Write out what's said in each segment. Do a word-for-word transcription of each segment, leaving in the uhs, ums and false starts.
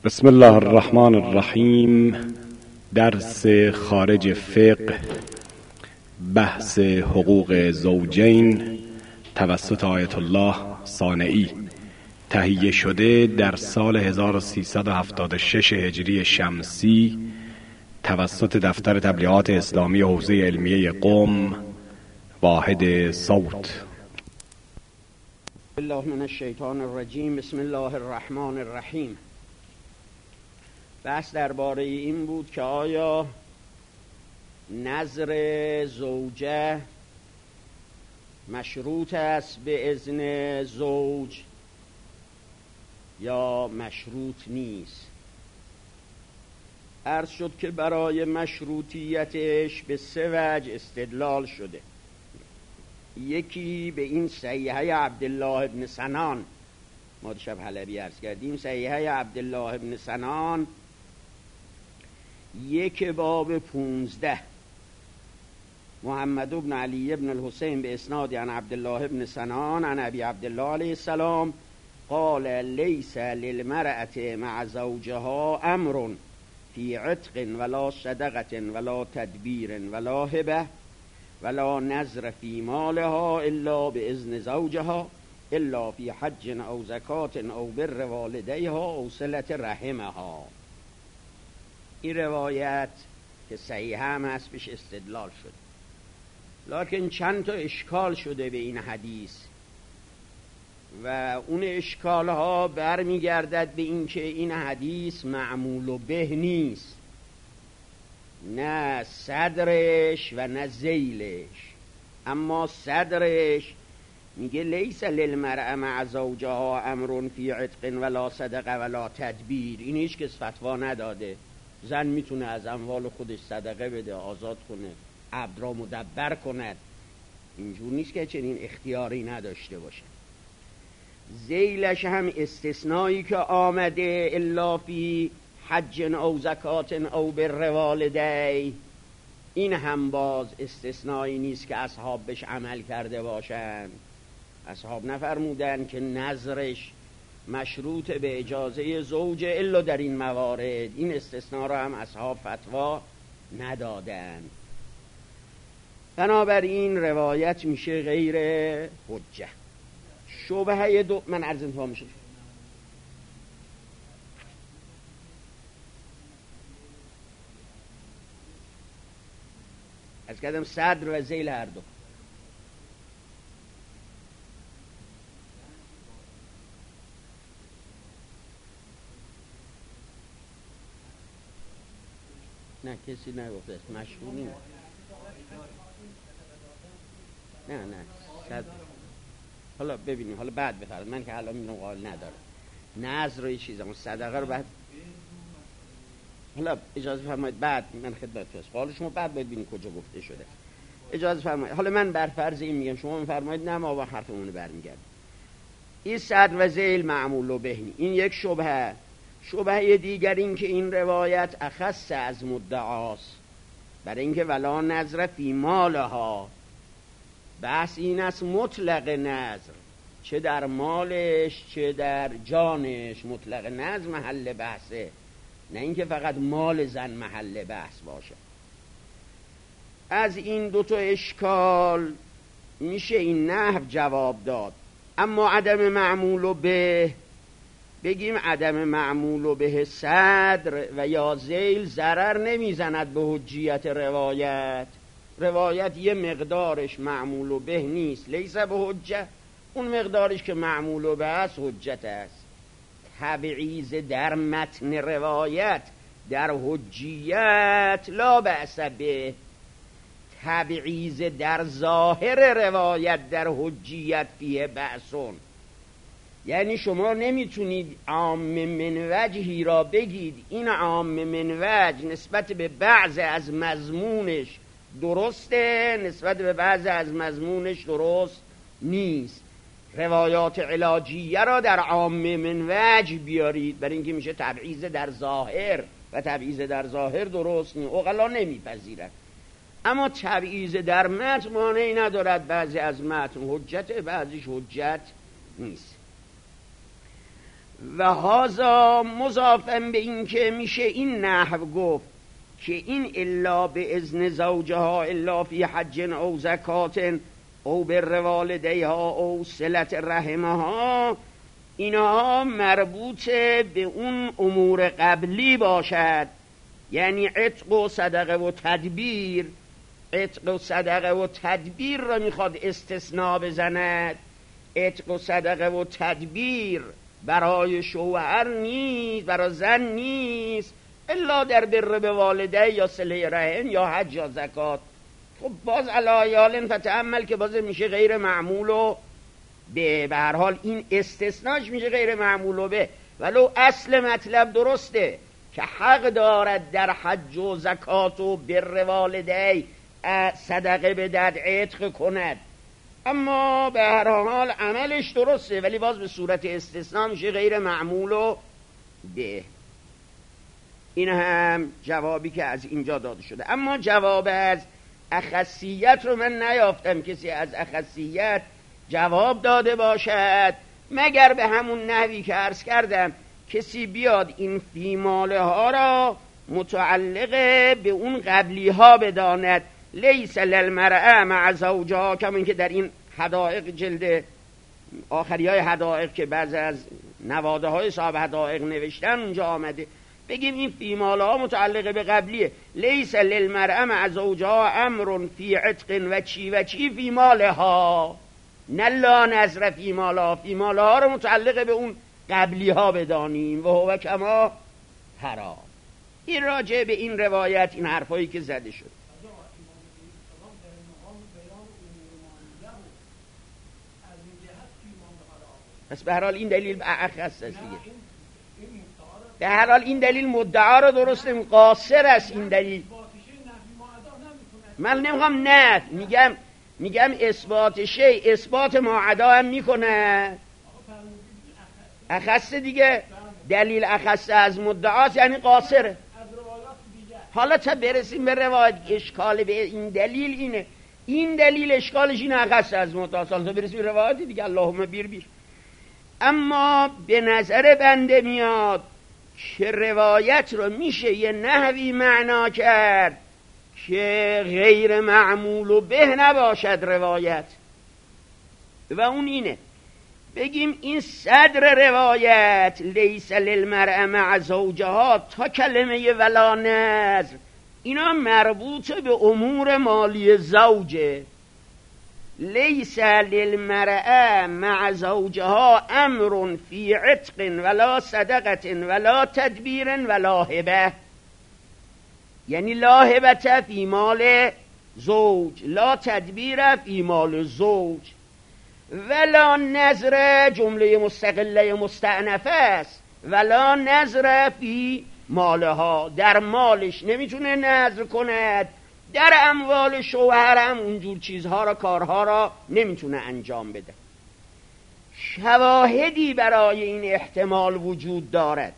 بسم الله الرحمن الرحیم. درس خارج فقه، بحث حقوق زوجین توسط آیت الله صانعی، تهیه شده در سال هزار و سیصد و هفتاد و شش هجری شمسی توسط دفتر تبلیغات اسلامی حوزه علمیه قم، واحد صوت. الله من الشیطان الرجیم. بسم الله الرحمن الرحیم. بحث درباره این بود که آیا نظر زوجه مشروط است به اذن زوج یا مشروط نیست. عرض شد که برای مشروطیتش به سه وجه استدلال شده. یکی به این صحیحه عبدالله ابن سنان، ما دیشب حلبی عرض کردیم، صحیحه عبدالله ابن سنان یک باب پونزده، محمد ابن علی ابن الحسین به اسناد عن عبدالله ابن سنان عن ابی عبدالله علیه السلام قال لیس للمرأة مع زوجها امر فی عتق ولا صدقة ولا تدبیر ولا هبه ولا نظر فی مالها الا باذن زوجها الا فی حج او زکات او بر والدیها او صلة رحمها. این روایت که صحیح هم هست بهش استدلال شد، لکن چند تا اشکال شده به این حدیث و اون اشکال ها برمیگردد به این که این حدیث معمول و به نیست، نه صدرش و نه ذیلش. اما صدرش میگه لیس للمرأة مع زوجها امر فی عتق ولا صدقه ولا تدبیر. این هیچ کس فتوا نداده زن میتونه از اموال خودش صدقه بده، آزاد کنه، عبد را مدبر کند. اینجور نیست که چنین اختیاری نداشته باشه. ذیلش هم استثنایی که آمده الا فی حج او زکات او بر والدی، این هم باز استثنایی نیست که اصحاب بهش عمل کرده باشند. اصحاب نفرمودن که نظرش مشروط به اجازه زوج الا در این موارد. این استثناء را هم اصحاب فتوا ندادن. بنابراین روایت میشه غیر حجه. شبهه دو من عرض انتها میشه از کردم صدر و ذیل هر دو. نه کسی نگفته است مشغول نیست. نه نه صد... حالا ببینیم، حالا بعد بفرد. من که حالا اینو قال نداره نظر رو یه چیز، اما صدقه رو بعد. حالا اجازه فرمایید بعد من خدمت هست قال شما بعد ببینید کجا گفته شده. اجازه فرمایید. حالا من بر فرض این میگم، شما میفرمایید نه ما با حرفمون برمیگردیم. این صدر و ذیل معمول و بهنی، این یک شبهه. شبهه دیگر این که این روایت اخص از مدعاست، برای اینکه ولا نظر فی مالها، بحث این است مطلق نظر، چه در مالش چه در جانش مطلق نظر محل بحثه، نه اینکه فقط مال زن محل بحث باشه. از این دوتا اشکال میشه این نحو جواب داد. اما عدم معمول و به، بگیم عدم معمول و به صدر و یا ذیل ضرر نمیزند به حجیت روایت. روایت یه مقدارش معمول و به نیست، لیس به حجه. اون مقدارش که معمول و به است حجت است. تبعیض در متن روایت در حجیت لا بأس به، تبعیض در ظاهر روایت در حجیت فیه بأسون. یعنی شما نمیتونید عام من وجهی را بگید این عام من وجه نسبت به بعض از مضمونش درسته، نسبت به بعض از مضمونش درست نیست. روایات علاجیه را در عام من وجه بیارید، برای اینکه میشه تبعیض در ظاهر و تبعیض در ظاهر درست نیست، عقلا نمیپذیرند. اما تبعیض در متن مانعی ندارد بعضی از متن حجت، بعضیش حجت نیست. و هازا مضافن به این که میشه این نحو گفت که این الا به اذن زوجها الا فی حج او زکات او بر والدیها او صلت رحمها، اینها مربوط به اون امور قبلی باشد، یعنی عتق و صدقه و تدبیر. عتق و صدقه و تدبیر را میخواد استثناء بزند. عتق و صدقه و تدبیر برای شوهر نیست، برای زن نیست، الا در بر به والده یا صله رحم یا حج یا زکات. خب باز علایال فتعمل که باز میشه غیر معمول و به به هر حال این استثناش میشه غیر معمول و به، ولو اصل مطلب درسته که حق دارد در حج و زکات و بر والده صدقه بدهد، عتق کند، اما به هر حال عملش درسته ولی باز به صورت استثناء میشه غیر معمول و به. این هم جوابی که از اینجا داده شده. اما جواب از اخصیت رو من نیافتم کسی از اخصیت جواب داده باشد، مگر به همون نحوی که عرض کردم کسی بیاد این فیماله ها را متعلق به اون قبلی ها بداند. لیس للمرأة مع زوجها، کما اینکه در این حدائق جلد آخری های حدائق که بعض از نواده های صاحب حدائق نوشتن اونجا آمده، بگیم این فیماله ها متعلق به قبلیه. لیس للمرأة مع زوجها امر فی عتق و چی و چی فیماله ها، نه لا نظر فیماله ها. فیماله ها رو متعلق به اون قبلی ها بدانیم. و هو کما ترا. این راجع به این روایت این حرفایی که زده شد. پس به هر حال این دلیل اخص است دیگه. به هر حال این دلیل مدعا رو درست نمی قاصر است. این دلیل من نمیخوام نه میگم میگم اثبات شی اثبات معدا هم میکنه. اخص دیگه دلیل اخص از مدعاست یعنی قاصره. حالا تا برسیم به روایت اشکال به این دلیل اینه. این دلیل اشکالش این اخص از مدعاست. حالا برسیم به روایت دیگه اللهم بیر بیر. اما به نظر بنده میاد که روایت رو میشه یه نحوی معنا کرد که غیر معمول و به نباشد روایت، و اون اینه بگیم این صدر روایت لیس للمرأة مع زوجها تا کلمه ولا نظر اینا مربوط به امور مالی زوجه. لیس للمرأة مع زوجها امر فی عتق ولا صدقة ولا تدبیر ولا هبه، یعنی لا هبه فی مال زوج، لا تدبیر فی مال زوج، ولا نظر جمله مستقله مستأنفه است، ولا نظر فی مالها، در مالش نمیتونه نظر کند، در اموال شوهرم اونجور چیزها را کارها را نمیتونه انجام بده. شواهدی برای این احتمال وجود دارد.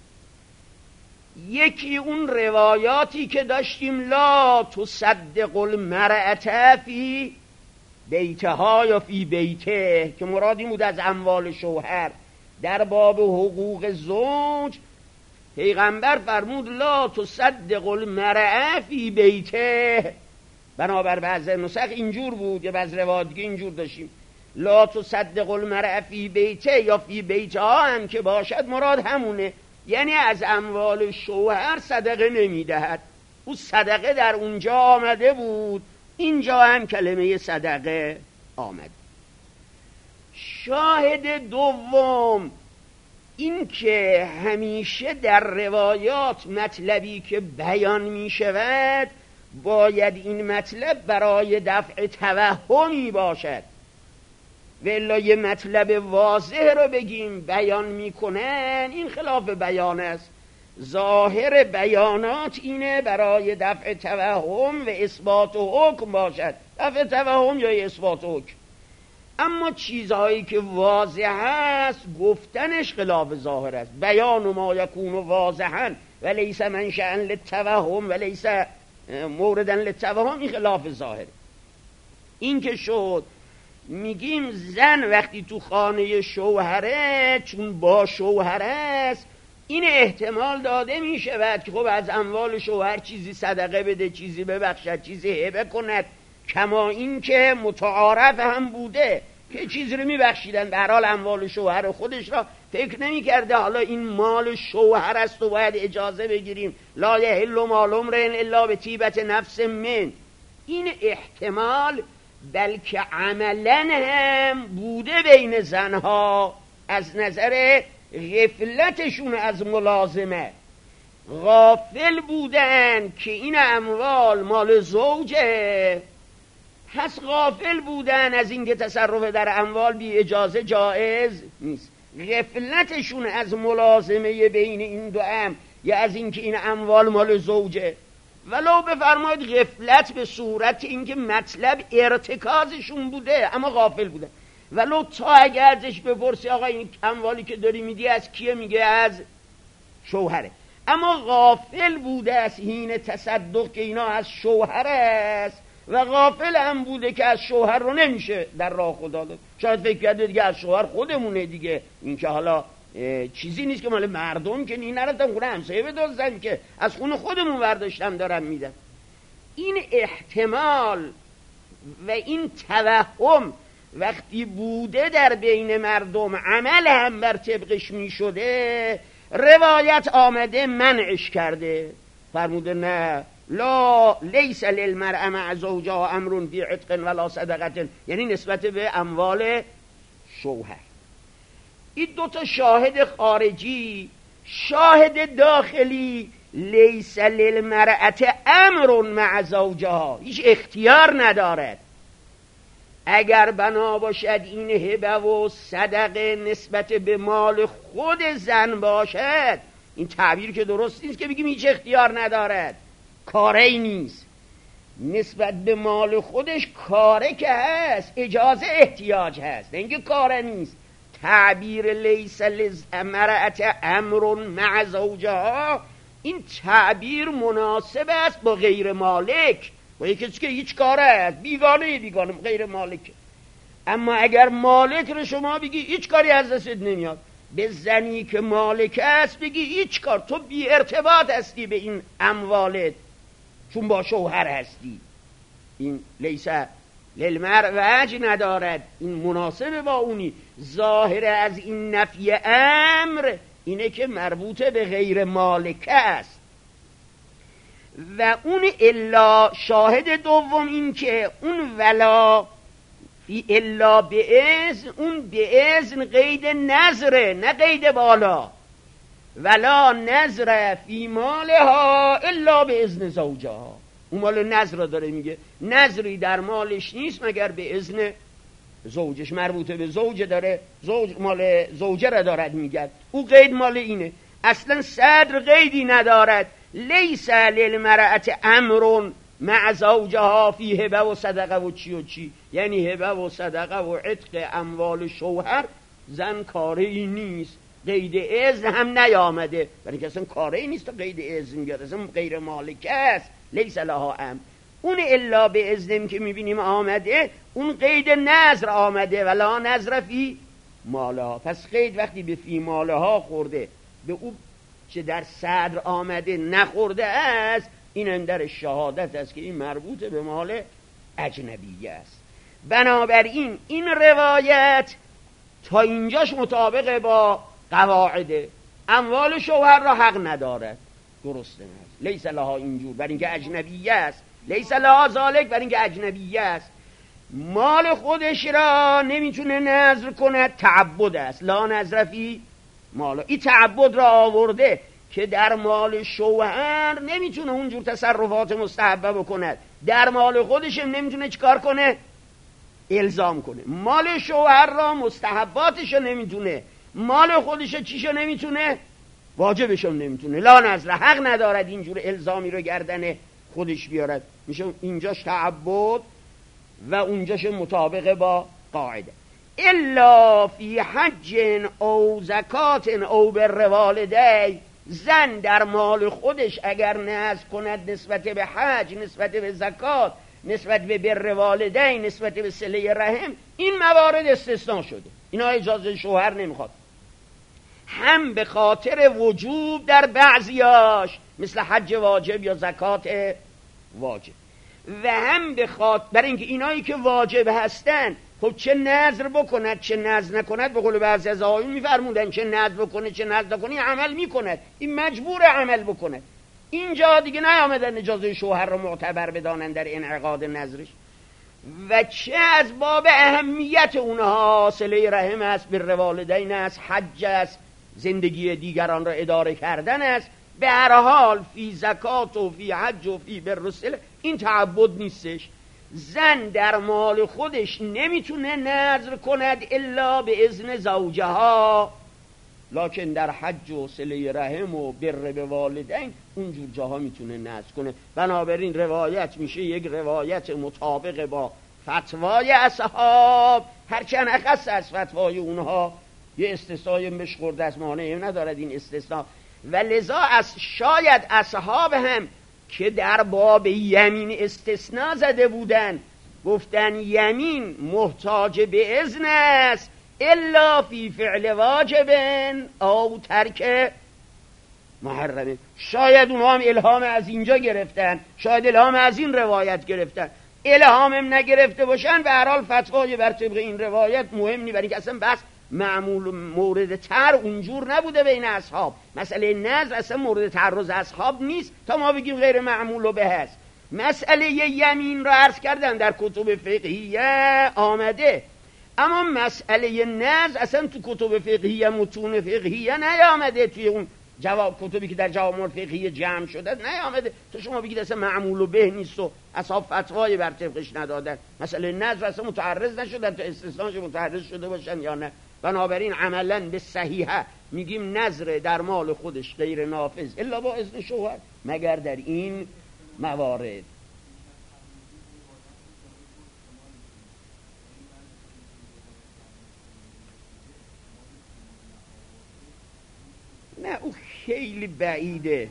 یکی اون روایاتی که داشتیم لا تصدق المرأة فی بیتها یا فی بیته، که مرادی بود از اموال شوهر. در باب حقوق زوج پیغمبر فرمود لا تصدق المرأة فی بیته، بنابر بعض نسخ اینجور بود یا بعض روایات دیگه اینجور داشتیم لا تصدق المرأة فی بیته یا فی بیتها هم که باشد مراد همونه، یعنی از اموال شوهر صدقه نمیدهد. او صدقه در اونجا آمده بود، اینجا هم کلمه صدقه آمد. شاهد دوم این که همیشه در روایات مطلبی که بیان می شود باید این مطلب برای دفع توهمی باشد، و الا یه مطلب واضح رو بگیم بیان می کنن این خلاف بیان است. ظاهر بیانات اینه برای دفع توهم و اثبات حکم باشد، دفع توهم یا اثبات حکم. اما چیزهایی که واضح است گفتنش خلاف ظاهر است. بیان ما یکون واضحا و لیس منشأ للتوهم و لیس موردا للتوهم، این خلاف ظاهر. این که شد میگیم زن وقتی تو خانه شوهره، چون با شوهر است، این احتمال داده میشود که خب از اموال شوهر چیزی صدقه بده، چیزی ببخشد، چیزی هبه کند، کما این که متعارف هم بوده که چیزی رو میبخشیدن. به هر حال اموال شوهر خودش را فکر نمی کرده حالا این مال شوهر است و باید اجازه بگیریم. لا یحل مال امرئ الا بطیبة نفس من. این احتمال بلکه عملا هم بوده بین زنها از نظر غفلتشون از ملازمه. غافل بودن که این اموال مال زوجه، پس غافل بودن از اینکه تصرف در اموال بی اجازه جایز نیست. غفلتشون از ملازمه بین این دو ام یا از اینکه این اموال مال زوجه، ولو بفرمایید غفلت به صورت اینکه مطلب ارتکازشون بوده اما غافل بودن، ولو تا اگر ازش بپرسی آقا این اموالی که داری میدی از کیه، میگه از شوهره، اما غافل بوده از حین تصدق که اینا از شوهر است و غافل هم بوده که از شوهر رو نمیشه در راه خدا داد. شاید فکر کرده دیگه از شوهر خودمونه دیگه، این که حالا چیزی نیست که مال مردم که این نرفتم خونه همسایه بدزدن که از خونه خودمون برداشتم دارم میدم. این احتمال و این توهم وقتی بوده در بین مردم، عمل هم بر طبقش میشده، روایت آمده منعش کرده، فرموده نه لا لیس للمرء مع زوجها امر فی عتق ولا صدقه، یعنی نسبت به اموال شوهر. این دوتا شاهد خارجی. شاهد داخلی لیس للمرأة امر مع زوجها، هیچ اختیار ندارد. اگر بنا باشد این هبه و صدقه نسبت به مال خود زن باشد، این تعبیر که درست نیست که بگیم هیچ اختیار ندارد، کاری نیست. نسبت به مال خودش کاره که هست، اجازه احتیاج هست، اینکه کاره نیست. تعبیر لیس للمرأة امر مع زوجها، این تعبیر مناسب است با غیر مالک، با یکی که هیچ کاره است، بیگانه بیگانه غیر مالک. اما اگر مالک رو شما بگی هیچ کاری از دستت نمیاد، به زنی که مالک است بگی هیچ کار، تو بی ارتباط هستی به این اموالت چون با شوهر هستی. این لیس للمرء وجه ندارد، این مناسب با اونی. ظاهر از این نفی امر اینه که مربوط به غیر مالک است. و اون الا شاهد دوم این که اون ولا فی الا به اذن، اون به اذن قید نظره نه قید بالا. ولا نظر فی مالها الا به اذن زوجها، اون مال نظر را داره میگه، نظری در مالش نیست مگر به اذن زوجش، مربوطه به زوجه داره، زوج مال زوجه را دارد میگه، او قید مال اینه. اصلا صدر قیدی ندارد. لیس للمرأة امر مع زوجها فی هبه و صدقه و چی و چی، یعنی هبه و صدقه و عتق اموال شوهر زن کاری نیست، قید اذن هم نیامده، برای که اصلا کاری نیست تا قید اذن بیاد، اصلا غیر مالک است. لیس لها امر، اون الا به اذن که میبینیم آمده، اون قید نظر آمده ولا نظر فی مالها. پس قید وقتی به فی مالها خورده، به او چه در صدر آمده نخورده است، این اندر شهادت است که این مربوط به مال اجنبیه است. بنابراین این روایت تا اینجاش مطابق با قواعده، اموال شوهر را حق ندارد، درسته است، لیس لها اینجور بر اینکه اجنبیه است، لیس لها ذالک بر اینکه اجنبیه است. مال خودش را نمیتونه نذر کنه، تعبد است، لا نذر فی مالا. این تعبد را آورده که در مال شوهر نمیتونه اونجور تصرفات مستحبه بکنه، در مال خودش نمیتونه چیکار کنه، الزام کنه. مال شوهر را مستحباتش نمیتونه، مال خودش چیشو نمیتونه، واجبش نمیتونه. لا نذر، حق ندارد اینجور الزامی رو گردن خودش بیارد، میشه اینجاش تعبد و اونجاش مطابق با قاعده. الا فی حج او زکات او بر والدی، زن در مال خودش اگر نذر کند نسبت به حج، نسبت به زکات، نسبت به بر والدین، نسبت به صله رحم، این موارد استثناء شده، اینا اجازه شوهر نمیخواد. هم به خاطر وجوب در بعضیاش مثل حج واجب یا زکات واجب، و هم به خاطر برای اینکه اینایی که واجب هستن خب چه نذر بکند چه نذر نکند، به قول بعضی از آقایون میفرمودن چه نذر بکنه چه نذر نکنه عمل میکند، این مجبور عمل بکنه. اینجا دیگه نیامدن اجازه شوهر رو معتبر بدانن در انعقاد نذرش. و چه از باب اهمیت اونها صله رحم است، بر والدین است، حج است، زندگی دیگران را اداره کردن است. به هر حال فی زکات و فی حج و فی بر صله این تعبد نیستش. زن در مال خودش نمیتونه نذر کند الا به اذن زوجها، لکن در حج و صله رحم و بر به والدین اونجور جاها میتونه نذر کنه. بنابراین روایت میشه یک روایت مطابق با فتوای اصحاب، هرچند اخص از فتوای اونها، یه استثنای مشخورده از مانعی ندارد این استثناء. و لذا از شاید اصحاب هم که در باب یمین استثناء زده بودن گفتن یمین محتاج به اذن است الا فی فعل واجب او ترک محرمه. شاید اونها هم الهام از اینجا گرفتن، شاید الهام از این روایت گرفتن. الهام هم نگرفته باشن به هر حال فتوای بر طبق این روایت مهم نی، برای اینکه اصلا بس معمول مورد تر اونجور نبوده بین اصحاب. مسئله نذر اصلا مورد تعرض اصحاب نیست تا ما بگیم غیر معمول و به هست. مسئله یمین را عرض کردن در کتب فقهیه آمده، اما مسئله نذر اصلا تو کتب فقهیه متون فقهیه نیامده، توی اون جواب کتبی که در جوامع فقهیه جمع شده نیامده. تو شما بگید اصلا معمول و به نیست و اصحاب فتوای بر طبقش ندادن. مسئله نذر اصلا متعرض نشدن تا استثناش متعرض شده باشن یا نه. بنابراین عملا به صحیحه میگیم نذر در مال خودش غیر نافذ الا با اذن شوهر مگر در این موارد. نه او خیلی بعیده.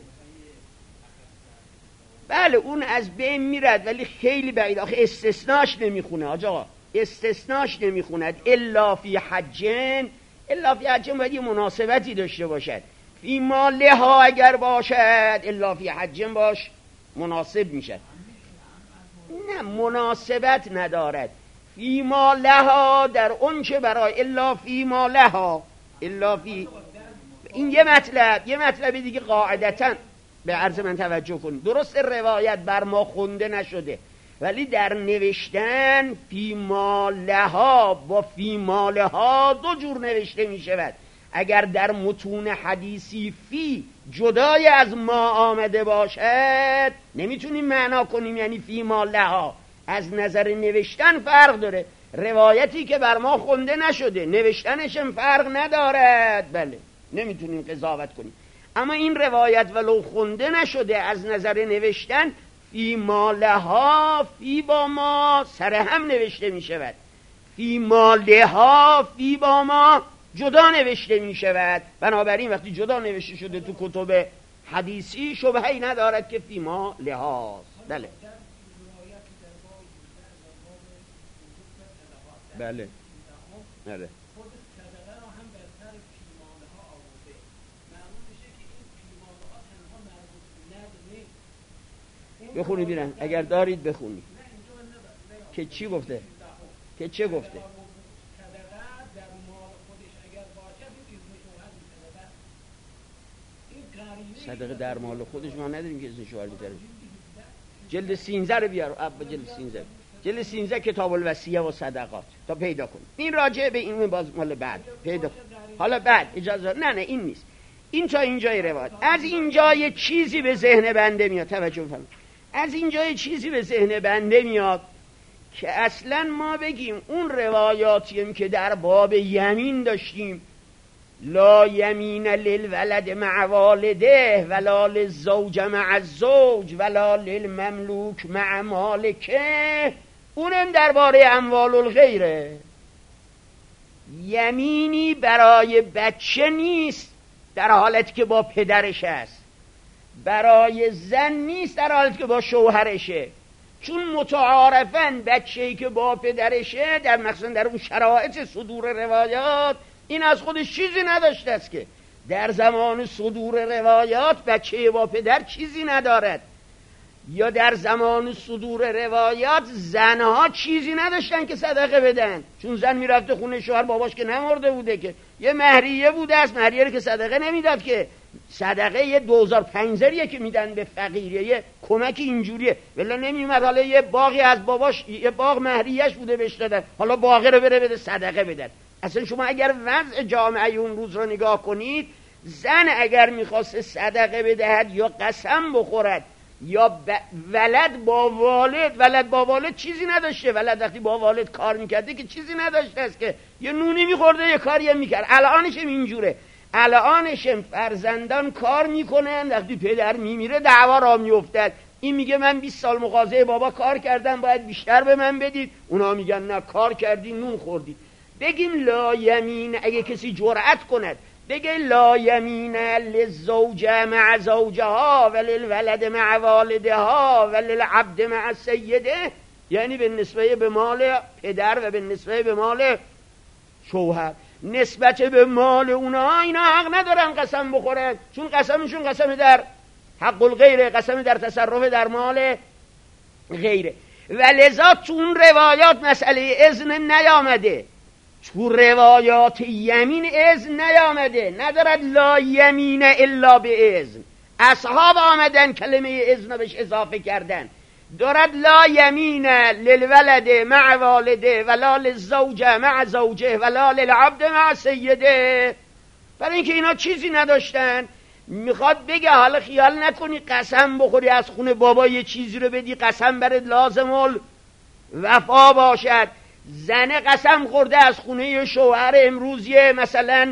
بله اون از بین میرد ولی خیلی بعید. آخه استثناش نمیخونه آجا، استثناش نمیخوند الا فی حجن. الا فی حجن باید یه مناسبتی داشته باشد. فی مالها اگر باشد الا فی حجن باش مناسب میشد. نه مناسبت ندارد. فی مالها در اون چه برای الا فی مالها الا فی این یه مطلب. یه مطلب دیگه قاعدتاً به عرض من توجه کنید. درست روایت بر ما خونده نشده ولی در نوشتن فی مالها با فی مالها دو جور نوشته می شود. اگر در متون حدیثی فی جدای از ما آمده باشد نمیتونیم معنا کنیم یعنی فی مالها. از نظر نوشتن فرق داره. روایتی که بر ما خونده نشده نوشتنش هم فرق ندارد، بله نمیتونیم قضاوت کنیم. اما این روایت ولو خونده نشده از نظر نوشتن فی مالها فی با ما سر هم نوشته می شود، فی مالها فی با ما جدا نوشته می شود. بنابراین وقتی جدا نوشته شده تو کتب حدیثی شبهه‌ای ندارد که فی مالهاست. بله بله بله بخونی بیرن اگر دارید بخونی که چی گفته که چه گفته. صدقه در مال خودش ما نداریم که اذن شوهر بیاره. جلد سینزده رو بیار. اب جلد سینزده جلد سینزده کتاب الوصیه و صدقات تا پیدا کن. این راجع به این باز مال بعد پیدا کن. حالا بعد اجازه نه نه این نیست. این تا اینجای روایت. از اینجا یه چیزی به ذهن بنده میاد، توجه فرمایید. از اینجا یه چیزی به ذهن بنده میاد که اصلا ما بگیم اون روایاتیم که در باب یمین داشتیم لا یمین للولد مع والده ولا للزوج مع الزوج ولا للمملوک مع مالکه، اونم درباره اموال الغیره. یمینی برای بچه نیست در حالتی که با پدرش است، برای زن نیست در حالتی که با شوهرشه، چون متعارفن بچه‌ای که با پدرشه، در مثلا در اون شرایط صدور روایات، این از خودش چیزی نداشته است که در زمان صدور روایات بچه با پدر چیزی ندارد، یا در زمان صدور روایات زنها چیزی نداشتن که صدقه بدن، چون زن میرفته خونه شوهر، باباش که نمرده بوده که، یه مهریه بوده است، مهریه رو که صدقه نمیداد که، صدقه یه دوزار پنجزاریه که میدن به فقیریه، یه کمک اینجوریه، ولی نمیومد حالا یه باقی از باباش، یه باغ مهریهش بوده بهش دادن، حالا باقی رو بره بده صدقه بدن. اصلا شما اگر وضع جامعه اون روز رو نگاه کنید، زن اگر میخواست صدقه بدهد یا قسم بخورد یا ب... ولد با والد، ولد با والد چیزی نداشته، ولد وقتی با والد کار میکرده که چیزی نداشته است که یه نونی میخورده یه کاری میکرد. الانش اینجوره، الانش فرزندان کار میکنن، وقتی پدر میمیره دعوا را میافتد، این میگه من بیست سال مغازه بابا کار کردم باید بیشتر به من بدید، اونا میگن نه کار کردی نون خوردی. بگیم لا یمین، اگه کسی جرأت کند بگه لا یمین للزوجه مع زوجها وللولد مع والدها وللعبد مع سیده، یعنی به نسبه به مال پدر و به نسبه به مال شوهر، نسبت به مال اونا اینا حق ندارن قسم بخورن، چون قسمشون قسم در حق الغیره، قسم در تصرف در مال غیره. و لذا تو اون روایات مسئله اذن نیامده، تو روایات یمین اذن نیامده، ندارد لا یمین الا به اذن. اصحاب آمدن کلمه اذن بهش اضافه کردن، دارد لا یمین للولد مع والده ولا للزوجه مع زوجه ولا للعبد مع سیده، برای اینکه اینا چیزی نداشتن. میخواد بگه حالا خیال نکنی قسم بخوری از خونه بابا یه چیزی رو بدی قسم برات لازم الوفا باشد. زن قسم خورده از خونه شوهر امروز یه مثلا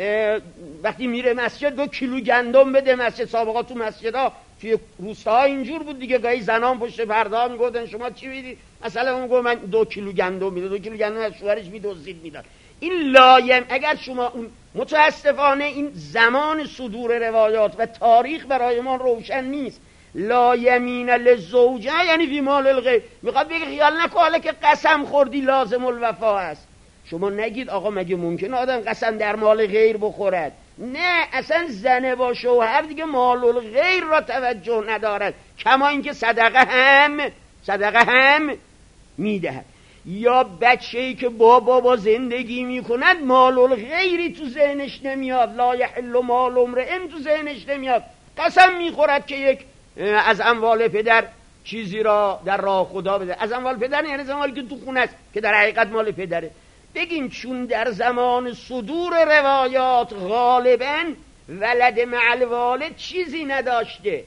وقتی میره مسجد دو کیلو گندم بده مسجد، سابقا تو مسجدها توی روستاها اینجور بود دیگه، گاهی زنان پشت پرده ها میگفتن شما چی میدی، مثلا اون گفت من دو کیلو گندم میده، دو کیلو گندم از شوهرش میدزدید میداد. این لایم اگر شما اون متاسفانه این زمان صدور روایات و تاریخ برای ما روشن نیست. لا یمین للزوجه یعنی فی مال الغیر، میخواد بگه خیال نکن حالا که قسم خوردی لازم الوفا است. شما نگید آقا مگه ممکنه آدم قسم در مال غیر بخورد؟ نه، اصلا زن با شوهر دیگه مال الغیر را توجه ندارد، کما اینکه صدقه هم صدقه هم میدهد. یا بچه‌ای که با بابا زندگی میکند مال الغیری تو ذهنش نمیاد، لا یحل مال امرئ تو ذهنش نمیاد، قسم میخورد که یک از اموال پدر چیزی را در راه خدا بده. از اموال پدر یعنی از اموالی که تو خونه است که در حقیقت مال پدره. بگیم چون در زمان صدور روایات غالباً ولد مع الوالد چیزی نداشته،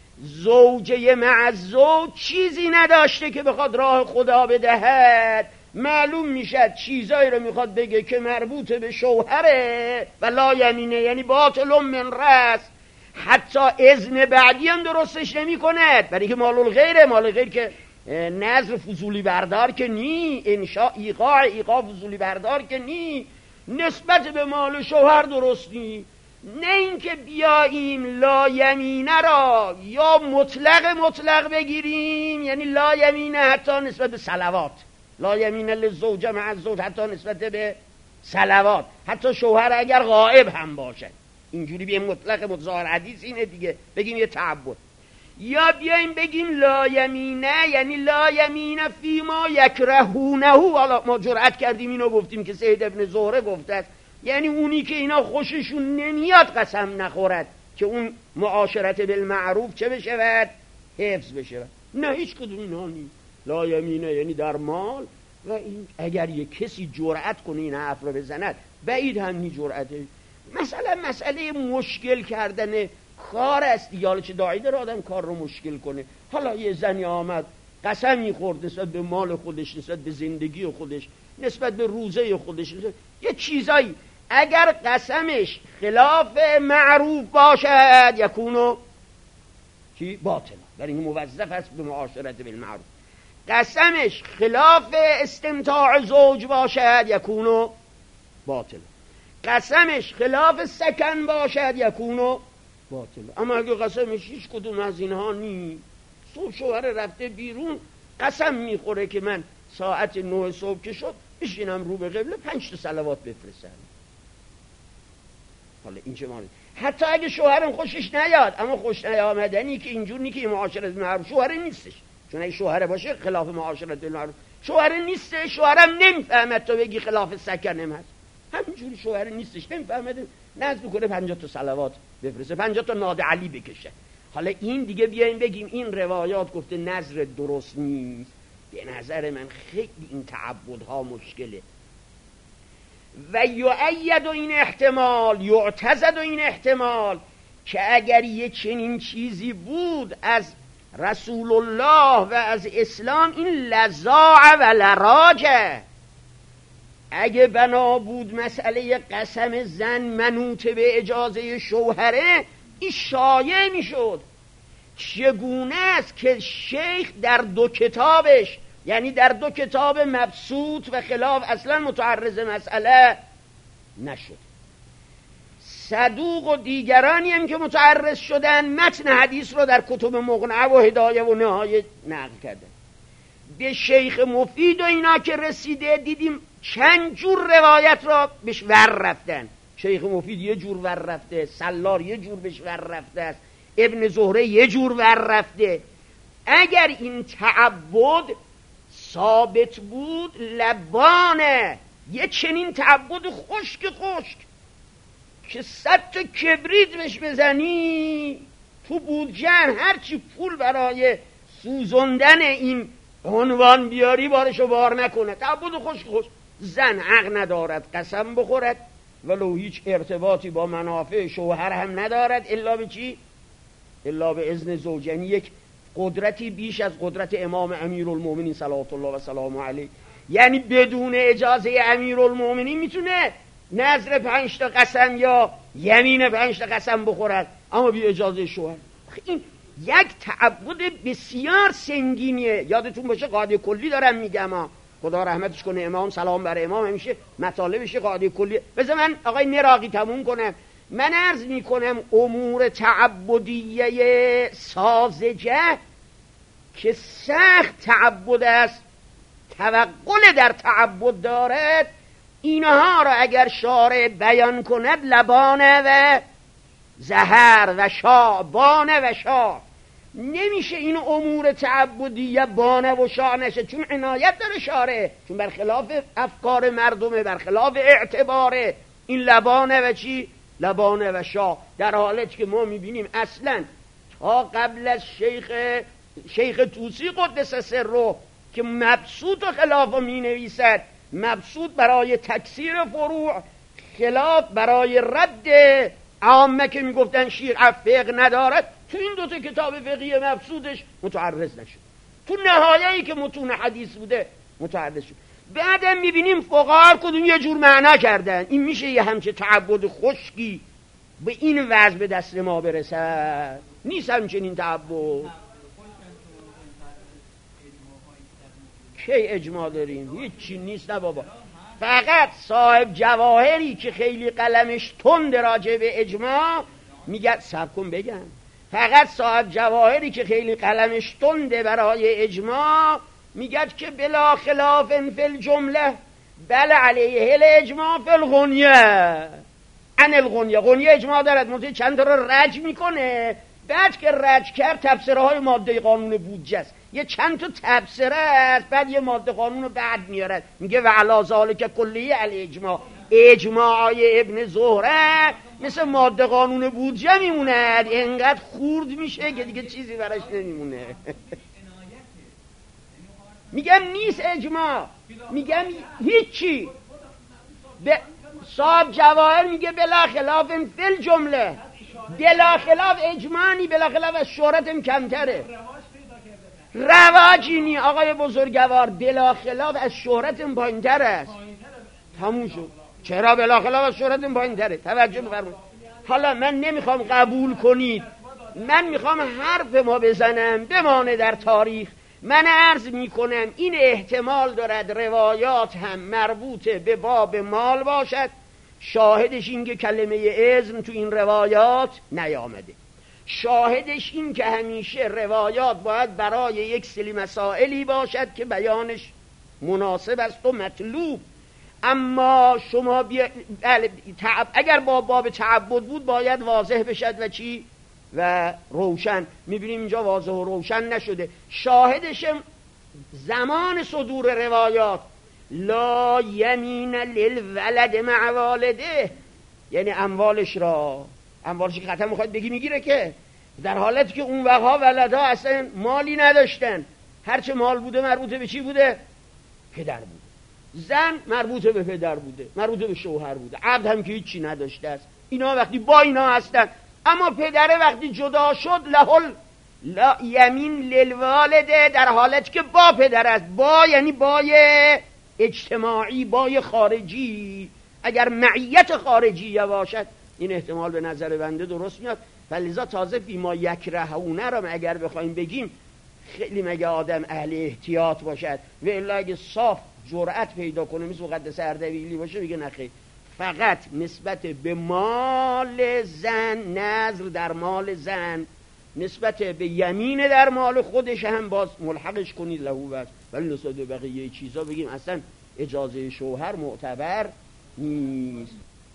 زوجه مع زوج چیزی نداشته که بخواد راه خدا بدهد، معلوم میشد چیزایی رو میخواد بگه که مربوط به شوهره و لا یمینه یعنی باطل من رأس. حتی اذن بعدی هم درستش نمی کند، برای که مال الغیره، مال الغیر که نظر فضولی بردار که نی، انشاء ایقاع ایقاع فضولی بردار که نی، نسبت به مال شوهر درست نی. نه اینکه بیاییم لا یمینه را یا مطلق مطلق بگیریم، یعنی لا یمینه حتی نسبت به صلوات، لا یمینه للزوجه مع الزوج حتی نسبت به صلوات، حتی شوهر اگر غائب هم باشد، اینجوری بیایم مطلق متظاهر حدیث اینه دیگه بگیم یه تعبد. یا بیایم بگیم لا یمینه یعنی لا یمینه فی ما یکرهونه، حالا ما جرأت کردیم اینو گفتیم که سید ابن زهره گفته است، یعنی اونی که اینا خوششون نمیاد قسم نخورد که اون معاشرت بالمعروف چه بشود؟ حفظ بشود. نه هیچ کدوم اینا نیست. لا یمینه یعنی در مال، و این اگر یک کسی جرأت کنه این حرف رو بزند بعید هم نی جرأته. مثلا مسئله مشکل کردن کار است دیگه، حالا چه داعی داره آدم کار رو مشکل کنه؟ حالا یه زنی آمد قسمی خورد نسبت به مال خودش، نسبت به زندگی خودش، نسبت به روزه خودش، یه چیزایی اگر قسمش خلاف معروف باشد یکونو کی باطلا، برای این موظف است به معاشرت بالمعروف. قسمش خلاف استمتاع زوج باشد یکونو باطلا، قسمش خلاف سکن باشد یکونو باطلا. اما اگه قسمش هیچ کدوم از اینها نی، صبح شوهر رفته بیرون قسم میخوره که من ساعت نه صبح که شد بشینم رو به قبله پنج تا صلوات بفرستم. حالا این چه معنی؟ حتی اگه شوهرم خوشش نیاد، اما خوش نیامدنی که اینجور نی که معاشرت بالمعروف، شوهر نیستش، چون اگه شوهر باشه خلاف معاشرت بالمعروف، شوهر نیستش، شوهرم نمیفهمد تو بگی خلاف سکنم هست، همینجوری شوهر نیستش نمیفهمد، نزد کنه پنجاه تا صلوات بفرسته، پنجاه تا ناد علی بکشه. حالا این دیگه بیایم بگیم این روایات گفته نظر درست نیست، به نظر من خیلی این تعبدها مشکله. و یؤید این احتمال، یعتزد این احتمال که اگر یه چنین چیزی بود از رسول الله و از اسلام، این لزاع و لراجه، اگه بنا بود مسئله قسم زن منوط به اجازه شوهره، این شایع می شد. چگونه است که شیخ در دو کتابش، یعنی در دو کتاب مبسوط و خلاف اصلا متعرض مسئله نشد، صدوق و دیگرانی هم که متعرض شدن متن حدیث رو در کتب مقنعه و هدایه و نهایه نقل کردن. به شیخ مفید و اینا که رسیده دیدیم چند جور روایت را بهش ور رفتن. شیخ مفید یه جور ور رفته، سلار یه جور بهش ور رفته است، ابن زهره یه جور ور رفته. اگر این تعبد ثابت بود لبانه، یه چنین تعبد خشک خشک که صد تا کبریت بهش بزنی تو بودجن، هرچی پول برای سوزندن این عنوان بیاری بارشو بار نکنه. تعبد خشک خشک. زن حق ندارد قسم بخورد ولو هیچ ارتباطی با منافع شوهر هم ندارد، الا به چی؟ الا به اذن زوج. یعنی یک قدرتی بیش از قدرت امام امیرالمومنین صلوات الله و سلام علیه، یعنی بدون اجازه امیرالمومنین میتونه نذر پنج تا قسم یا یمین پنج تا قسم بخورد، اما بی اجازه شوهر. این یک تعبد بسیار سنگینیه. یادتون باشه قاعده کلی دارم میگم ها، خدا رحمتش کنه امام، سلام بر امام، همیشه مطالبش قاعده کلی. بذار من آقای نراقی تموم کنم. من عرض میکنم امور تعبدیه ساذجه که سخت تعبد است، توقل در تعبد دارد، اینها را اگر شارع بیان کند لبانه و زهر و شا، بانه و شا، نمیشه این امور تعبدیه بانه و شا نشه، چون عنایت داره شارع، چون برخلاف افکار مردمه، برخلاف اعتباره. این لبانه و چی؟ لبانه و شا. در حالت که ما میبینیم اصلا تا قبل از شیخ شیخ طوسی قدس سره که مبسوط و خلاف می نویسد، مبسوط برای تکثیر فروع، خلاف برای رد عامه که میگفتن شیعه فقه ندارد، تو این دوتا کتاب فقهی مبسوطش متعرض نشد، تو نهایه‌ای که متون حدیث بوده متعرض شد. بعدم میبینیم فقها کدوم یه جور معنا کردن. این میشه یه همچه تعبد خشکی به این وضع به دست ما برسد؟ نیست همچنین تعبد. کی اجماع داریم؟ هیچی نیست نه بابا. فقط صاحب جواهری که خیلی قلمش تند راجع به اجماع میگه، صبر کن بگم، فقط صاحب جواهری که خیلی قلمش تنده برای اجماع میگه که بلا خلاف فی الجمله بل علیه الاجماع فی الغنیه. عن الغنیه، غنیه اجماع دارد، منطقه چند تا رو رج میکنه، بعد که رج کرد تبصره های ماده قانون بودجه است، یه چند تا تبصره است، بعد یه ماده قانون رو بعد میارد، میگه و علی ذالک کلیه الاجماع. اجماعای ابن زهره مثل ماده قانون بودجه میموند، اینقدر خورد میشه که دیگه چیزی براش نمیمونه. میگم نیست اجماع، میگم هیچی. به صاحب جواهر میگه بلا خلاف فی الجمله، بلا خلاف اجماعی، بلا خلاف از شهرتم کمتره، رواجی نی آقای بزرگوار، بلا خلاف از شهرتم پایین تر است. تموم شد. چرا بلا خلاف از شهرتم پایین تره؟ توجه بفرمایید. حالا من نمیخوام قبول کنید، من میخوام حرف ما بزنم بمانه در تاریخ. من عرض میکنم این احتمال دارد روایات هم مربوط به باب مال باشد، شاهدش این که کلمه اذن تو این روایات نیامده. شاهدش این که همیشه روایات باید برای یک سری مسائلی باشد که بیانش مناسب است و مطلوب. اما شما بیا... تعب... اگر با باب تعبد بود باید واضح بشد و چی و روشن. میبینیم اینجا واضح و روشن نشده. شاهدش زمان صدور روایات لا یمین للولد مع والده، یعنی اموالش را اموالش که قطعا میخواد بگی میگیره، که در حالتی که اون وقتها ولدها اصلا مالی نداشتن، هرچه مال بوده مربوط به چی بوده؟ پدر بوده. زن مربوط به پدر بوده، مربوط به شوهر بوده. عبد هم که هیچی نداشته است. اینا وقتی با اینا هستن، اما پدره وقتی جدا شد لهل لا یمین للوالده، در حالتی که با پدر است. با یعنی بای اجتماعی، بای خارجی. اگر معیت خارجی باشد این احتمال به نظر بنده درست میاد. فلذا تازه فیما یکرهونه را اگر بخوایم بگیم خیلی مگه آدم اهل احتیاط باشد و الا اگه صاف جرأت پیدا کنه مثل مقدس اردبیلی باشه میگه نخیر، فقط نسبت به مال زن، نظر در مال زن، نسبت به یمین در مال خودش هم باز ملحقش کنید لهو بس، ولی نسبت به بقیه چیزا بگیم اصلا اجازه شوهر معتبر نیست.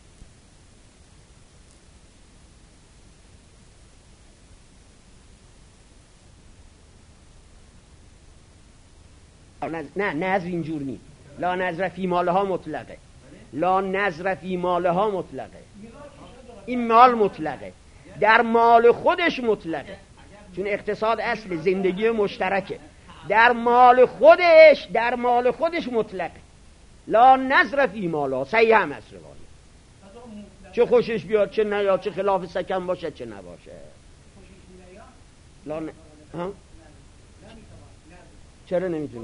نه نظر اینجور نیست. لا نظر فی مالها مطلقه، لا نظر فی مالها مطلقه. این مال مطلقه، در مال خودش مطلقه، چون اقتصاد اصل زندگی مشترکه. در مال خودش در مال خودش مطلقه. لا نظر فی مالها صحیح هم است روایت، چه خوشش بیاد چه نیاد، چه خلاف سکن باشه چه نباشه. لا ن... ها؟ چرا نمیتونی؟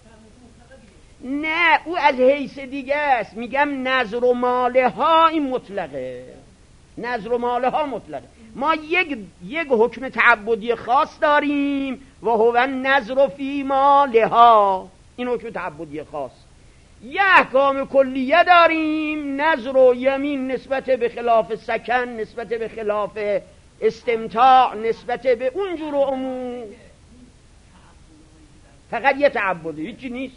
نه او از حیث دیگه است. میگم نظر و ماله ها این مطلقه، نظر و ماله ها مطلقه. ما یک یک حکم تعبدی خاص داریم و هو نظر فی ماله ها، این حکم تعبدی خاص. یه احکام کلیه داریم، نظر و یمین نسبت به خلاف سکن، نسبت به خلاف استمتاع، نسبت به اونجور و عموم. فقط یه تعبده، هیچی نیست.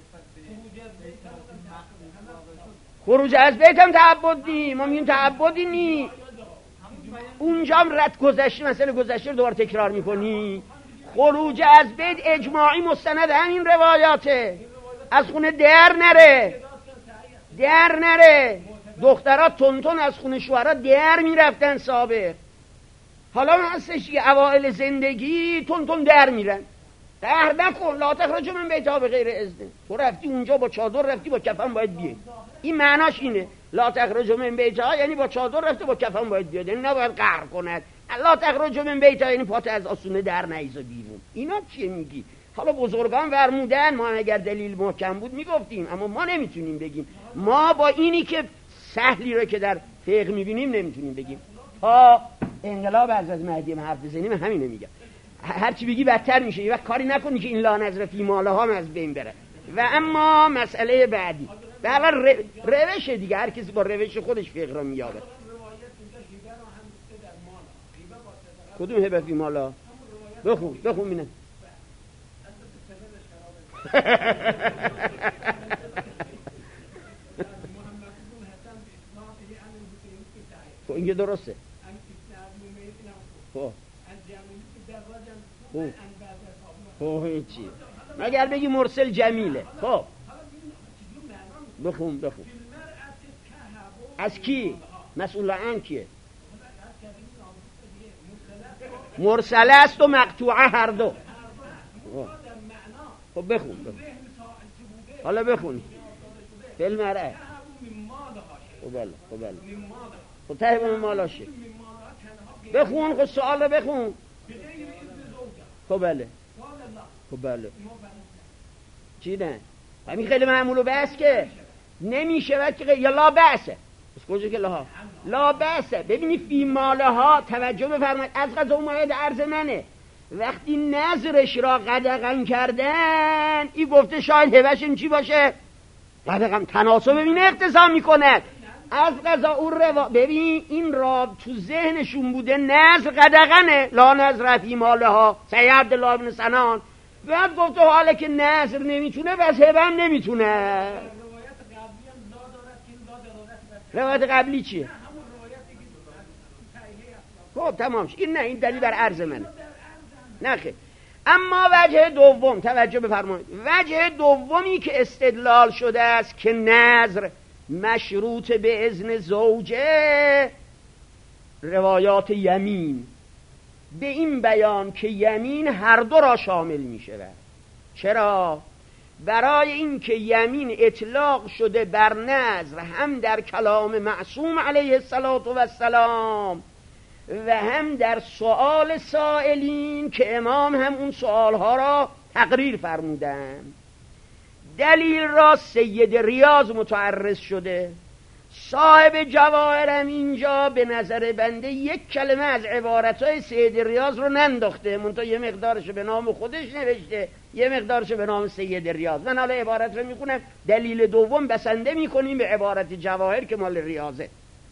خروج از بیت هم تعبد نی، ما میگیم تعبدی نی. اونجا هم رد گذشته، مثلا گذشته رو دوباره تکرار میکنی. خروج از بیت اجماعی مستند همین روایاته. از خونه در نره، در نره. دخترها تونتون از خونه شوهرها در میرفتن سابق. حالا هستش که اوائل زندگی تونتون در میرن. در نکن، لا تخرج من بیتها به غیر اذن. تو رفتی اونجا با چادر رفتی، با کفن باید بیای. این معناش اینه، لا تخرج من بیتها یعنی با چادر رفتی با کفن باید بیاد، یعنی نباید قهر کند. لا تخرج من بیتها یعنی پات از آسونه در نیزا بیرون. اینا چیه میگی؟ حالا بزرگان فرمودن، ما اگر دلیل محکم بود میگفتیم، اما ما نمیتونیم بگیم. ما با اینی که سهلی رو که در فقه میبینیم نمیتونیم بگیم. تا انقلاب حضرت مهدی حرف بزنیم همینه میگم. هرچی بگی بدتر میشه. یه وقت کاری نکنی که این لا نظر فی مالها هم از بین بره. و اما مسئله بعدی به حال روش دیگه، هر کسی با روش خودش فقه رو مییابه. کدوم هبه فی مالها؟ بخون بخون بینم. خب این که درسته. خب خب خب هیچی مگر بگی مرسل جمیله. خب بخون بخون. از کی؟ مسئول عن کیه؟ مرسله است و مقطوعه هر دو. خب بخون بخون. حالا بخون فیلم اره. خب بله خب بله خب ته به مالاشه. بخون خب سوال رو بخون. خب بله خب بله چی نه؟ همین خیلی معمول و بس که نمیشه وقت که یا لا بسه. از کجا که لا لا بسه. ببینی فی ماله ها توجه بفرمایید. از قضا اومد عرض منه وقتی نظرش را قدغن کردن، این گفته شاید هبش این چی باشه؟ قدغن تناسب ببینه اقتضا میکنه. از قضا اون روا ببین این را تو ذهنشون بوده نظر قدغنه، لا نظر فی ماله ها سید عبدالله ابن سنان. بعد گفته حالا که نظر نمیتونه بس هبم نمیتونه. روایت قبلی چیه؟ خب تمام شد. این نه، این دلیل بر عرض منه. نه خیلی. اما وجه دوم توجه بفرمایید، وجه دومی که استدلال شده است که نظر مشروط به اذن زوجه، روایات یمین به این بیان که یمین هر دو را شامل می شود. چرا؟ برای اینکه یمین اطلاق شده بر نظر هم در کلام معصوم علیه السلام و هم در سؤال سائلین که امام هم اون سؤالها را تقریر فرمودن. دلیل را سید ریاض متعرض شده. صاحب جواهرم اینجا به نظر بنده یک کلمه از عبارتهای سید ریاض رو ننداخته، منتها یه مقدارش به نام خودش نوشته، یه مقدارش به نام سید ریاض. من حالا عبارت رو میخونم، دلیل دوم بسنده میکنیم به عبارت جواهر که مال ریاضه.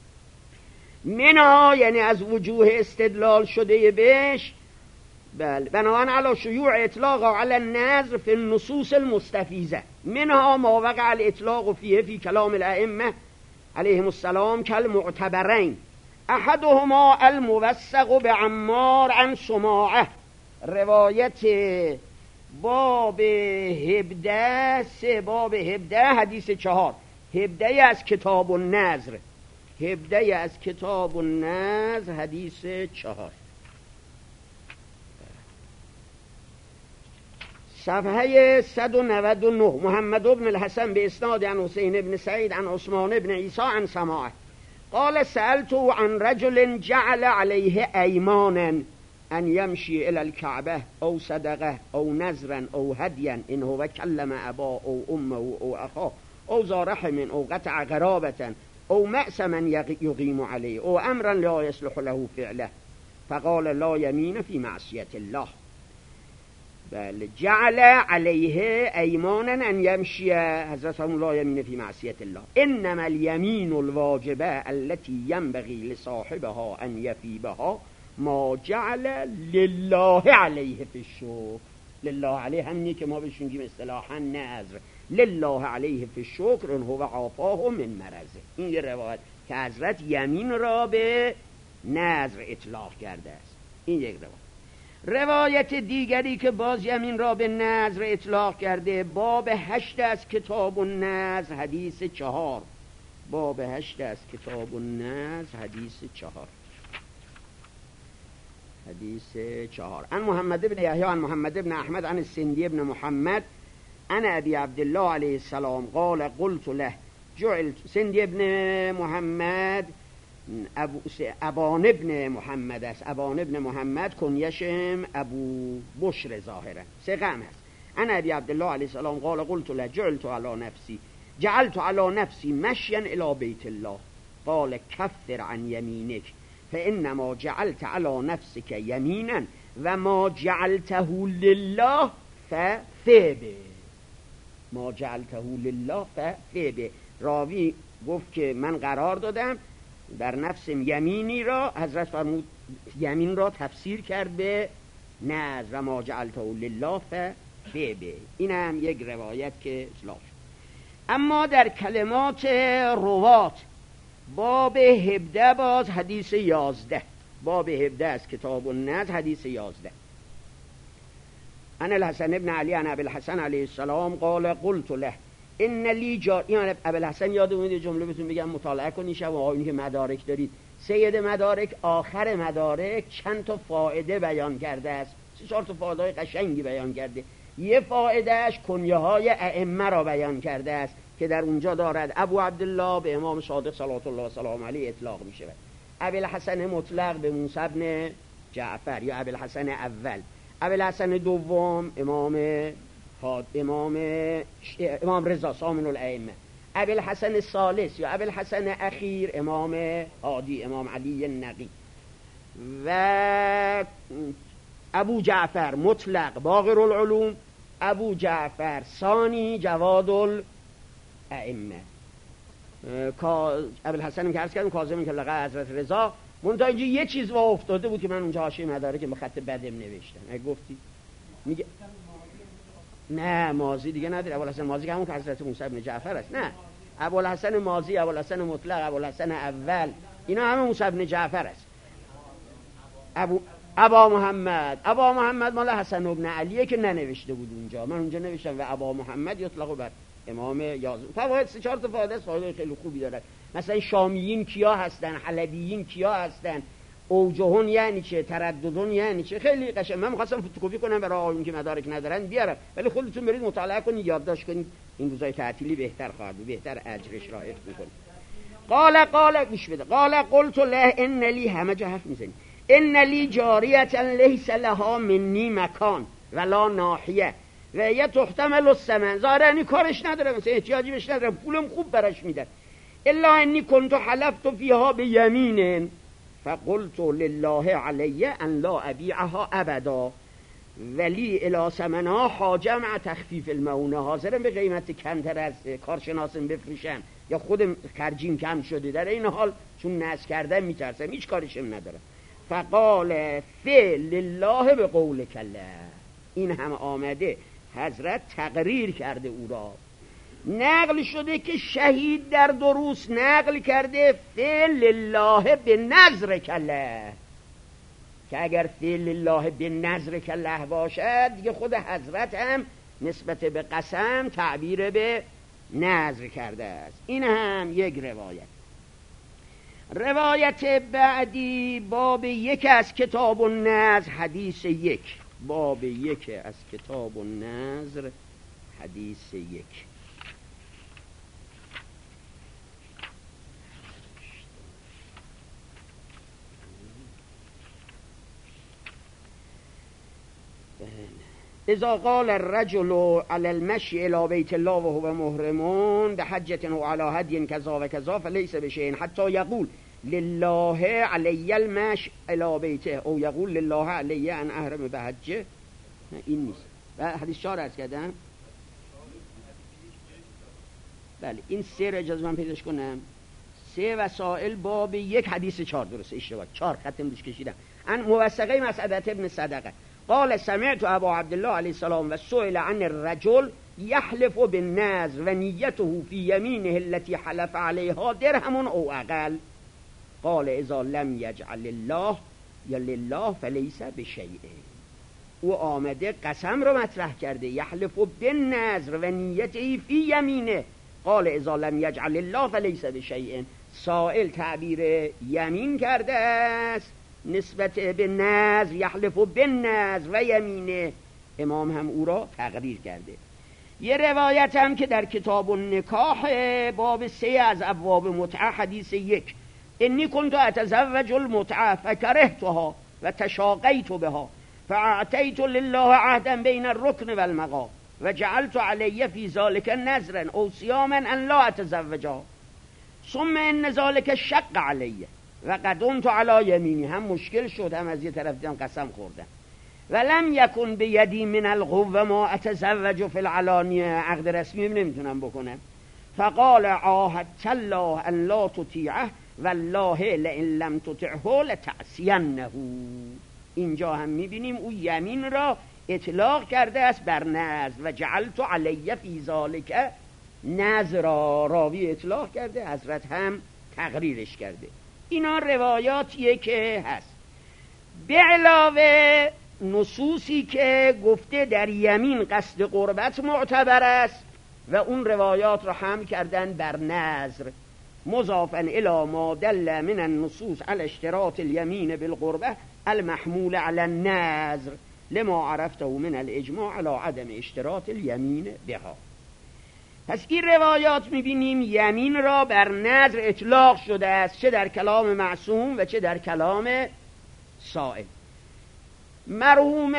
منها یعنی از وجوه استدلال شده بهش، بله، بنابراین علی شیوع اطلاق علی النظر فی النصوص المستفیضه، منها ما وقع الاطلاق فیه فی کلام الائمه علیهم السلام کالمعتبرین، احدهما الموثق به عمار عن سماعه، روایت باب هبده سه باب هبده حدیث چهار، هبده از کتاب النظر، هبده از کتاب النظر حدیث چهار، صفحه صد و نود و نه. محمد بن الحسن به اسناد عن حسین بن سعید عن عثمان بن عیسی عن سماعه قال سألت عن رجل جعل عليه ایمانا ان یمشی الى الكعبه او صدقه او نذرا او هدیا ان هو کلم ابا او امه او اخاه او ذا رحم او قطع قرابه او مأسما یقیم علیه او امرا لا يصلح له فعله فقال لا یمین فی معصیت الله. بله، جعل علیه ایمانا ان یمشی، حضرت فرمود لا یمین فی معصیت الله. انما الیمین الواجبه التي ينبغي لصاحبها ان یفی بها ما جعل لله علیه فی الشکر. لله علیه همینی که ما بهش میگیم اصطلاحا نذر، لله علیه فی الشکر ان هو عافاه من مرضه. این یه روایت که حضرت یمین را به نذر اطلاق کرده است. این یک روایت. روایت دیگری که باز یمین را به نذر اطلاق کرده، باب هشت از کتاب النذر حدیث چهار، باب هشت از کتاب النذر حدیث چهار، حدیث چهار. عن محمد بن یحیی عن محمد بن احمد عن السندی بن محمد عن ابی عبدالله علیه السلام قال قلت له جعل. سندی بن محمد ابو ابان ابن محمد است. ابان ابن محمد کنیشم ابو بشر ظاهرا سقم هست. انا ابی عبدالله علیه السلام قال قلت له جعلت علی نفسی جعلت علی نفسی مشیا الی بیت الله قال کفر عن یمینک فانما جعلت علی نفسك یمینا و ما جعلته لله فثبه. ما جعلته لله فثبه. راوی گفت که من قرار دادم بر نفسم یمینی را، حضرت فرمود یمین را تفسیر کرد به نذر و ما جعلته لله فثبه. این هم یک روایت که اصلاح شد. اما در کلمات روات باب هبده باز حدیث یازده، باب هبده از کتاب النذر حدیث یازده. انا الحسن ابن علی عن ابی الحسن علیه السلام قال قلت له ان لی جار. این ابی الحسن یادمون یه جمله بهتون بگم مطالعه کنید شب آقایونی که مدارک دارید. سید مدارک آخر مدارک چند تا فائده بیان کرده است، سه چهار تا فایده قشنگی بیان کرده. یه فایدهش کنیه های ائمه را بیان کرده است که در اونجا دارد ابو عبدالله به امام صادق صلوات الله و سلام علیه اطلاق می شود، ابی الحسن مطلق به موسی بن جعفر یا ابی الحسن اول، ابی الحسن دوم امام حاد امام امام رضا سامن الائمه، ابی الحسن ثالث یا ابی الحسن اخیر امام هادی امام علی النقی، و ابو جعفر مطلق باقر العلوم، ابو جعفر ثانی جواد الائمه. ابوالحسن که عرض کردم کاظم که لقب حضرت رضا. منتها اینجا یه چیز وا افتاده بود که من اونجا حاشیه مدارک به خط بدم نوشتم. اگه گفتی میگه نه ماضی دیگه نداره. ابوالحسن ماضی که همون که حضرت موسی بن جعفر است. نه ابوالحسن ماضی، ابوالحسن مطلق، ابوالحسن اول، اینا همه موسی بن جعفر است. ابو ابا محمد ابا محمد مال حسن ابن علیه که ننوشته بود اونجا. من اونجا نوشتم و ابا محمد یطلق بر امام یازم. فواید سه چهار تا فایده است، فایده خیلی خوبی داره. مثلا شامیین کیا هستن، حلبیین کیا هستن، اوجهون یعنی چه، ترددون یعنی چه، خیلی قشنگ. من می‌خواستم فتوکپی کنم برای آقایون که مدارک ندارن بیارم، ولی خودتون برید مطالعه کنید، یادداشت کنید، این روزای تعطیلی بهتر خواهد بود، بهتر اجرش را حفظ می‌کنید. قال قال گوش بده. قال قلت له ان لی، همه جا حرف می‌زنی، ان لی جاریه لیس لها منی مکان ولا ناحیه و هي تحتمل الثمن. ظاهرا کارش نداره، مثلا احتیاجی بهش نداره، پولم خوب براش میدن. الا انی كنت حلفت فيها بيمين فقلت لله علی ان لا ابيعها ابدا ولی الی ثمنها حاجه مع تخفیف المؤونه. حاضرم به قیمت کمتر از کارشناسم بفروشم یا خودم خرجیم کم شده، در این حال چون نذر کردم میترسم، هیچ کارشم ندارم. فقال فعل لله به قول کله. این هم آمده حضرت تقریر کرده او را، نقل شده که شهید در دروس نقل کرده فعل لله به نظر کله، که اگر فعل لله به نظر کله باشد دیگه خود حضرت هم نسبت به قسم تعبیر به نظر کرده است. این هم یک روایت. روایت بعدی باب یک از کتاب النذر حدیث یک. باب یک از کتاب النذر حدیث یک. اذا قال الرجل على المشي الى بيت الله وهو محرم بحجة وعلى هدي كذا وكذا فليس بشيء حتى يقول لله علی المشي الى بیته او یقول لله علی ان احرم بحجه. این نیست. و حدیث چهار عرض کردم. بله این سه را اجازه من پیداش کنم. سه وسائل باب یک حدیث چهار، درسته اشتباه، چهار ختم روش کشیدم. ان موثقه مسعدة ابن صدقه قال سمعت ابا عبدالله علیه السلام و سئل عن الرجل یحلف بالنذر و نیته فی یمینه التي حلف علیها درهم او اقل قال اذا لم یجعل الله یا لله فلیس بشیء. او آمده قسم رو مطرح کرده، یحلف بالنذر و نیته فی یمینه قال اذا لم یجعل الله فلیس بشیء. سائل تعبیر یمین کرده است نسبت به نذر، یحلف بالنذر و یمینه. امام هم او را تقریر کرده. یه روایت هم که در کتاب النکاح باب سه از ابواب متعه حدیث یک، انی کنت اتزوج المتعه فکرهتها و تشاقیت بها فاعطیت لله عهدا بین الرکن والمقام و جعلت علی فی ذلك نذرا او صیاما ان لا اتزوجها ثم ان ذلك شق علی و قدمت علی یمینی. هم مشکل شد، هم از یه طرف دیدم قسم خوردم. ولم یکن بیدی من القوه ما اتزوج فی العلانیه، عقد رسمی نمیتونم بکنم. فقال عاهدت الله ان لا تطیعه والله لئن لم تطعه لتعصینه. اینجا هم میبینیم او یمین را اطلاق کرده است بر نذر و جعلت علی فی ذلک نذرا. راوی اطلاق کرده، حضرت هم تقریرش کرده. اینا روایاتیه که هست، به علاوه نصوصی که گفته در یمین قصد قربت معتبر است و اون روایات را هم کردن بر نذر. مضافا الی ما دل من النصوص على اشتراط الیمین بالقربه المحمول على النذر لما عرفته من الاجماع على عدم اشتراط الیمین بها. پس این روایات میبینیم یمین را بر نذر اطلاق شده است، چه در کلام معصوم و چه در کلام سائل. مرحوم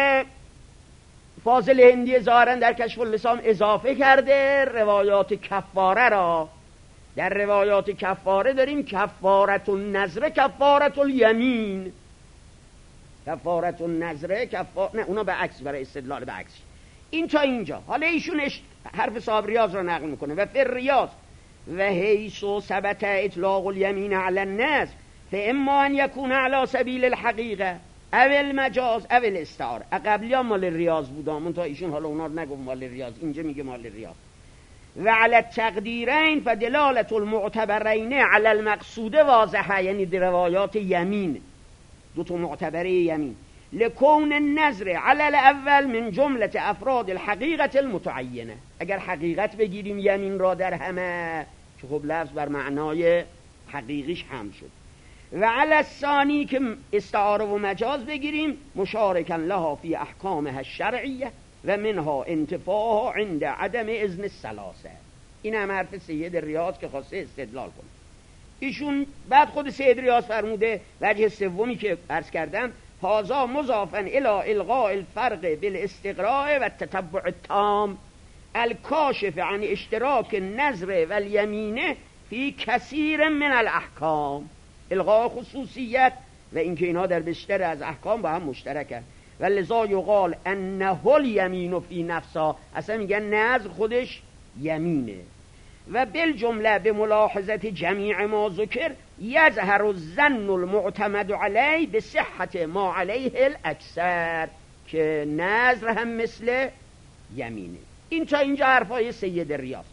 فاضل هندی ظاهرا در کشف اللسان اضافه کرده روایات کفاره را. در روایات کفاره داریم کفارت النذر کفارت الیمین، کفارت النذر کفار نه اونا به عکس، برای استدلال به عکس. این تا اینجا. حالا ایشون حرف صاحب ریاض را نقل میکنه و فی ریاض و حیث ثبت اطلاق الیمین علی الناس فاما ان یکون علی سبیل الحقیقه او المجاز او الاستعاره. قبلی ها مال ریاض بودم تا ایشون حالا اونا رو نگفت مال ریاض، اینجا میگه مال ریاض. و علی التقدیرین فدلالت المعتبرین علی المقصود واضحه، یعنی روایات یمین، دو تا معتبره یمین. لکون النظر علی الاول من جمله افراد الحقیقت المتعینه. اگر حقیقت بگیریم یمین را در همه، که خب لفظ بر معنای حقیقیش هم شد. و علی الثانی که استعاره و مجاز بگیریم مشارکا لها فی احکامها الشرعیه و منها انتفاها عند عدم اذن الثلاثه. این هم حرف سید ریاض که خواسته استدلال کنه. ایشون بعد خود سید ریاض فرموده وجه سومی که عرض کردم هذا مضافا الی الغاء الفرق بالاستقراء و التتبع التام الکاشف عن اشتراک النظر و الیمینه فی کثیر من الاحکام. الغاء خصوصیت و اینکه اینها در بیشتر از احکام با هم مشترکن. و لذا یقال انه الیمین فی نفسها، اصلا میگن نظر خودش یمینه. و بالجمله به ملاحظت جمیع ما ذکر یظهر الظن المعتمد علیه به صحت ما علیه الاکثر، که نظر هم مثل یمینه. این تا اینجا حرفای سید ریاض.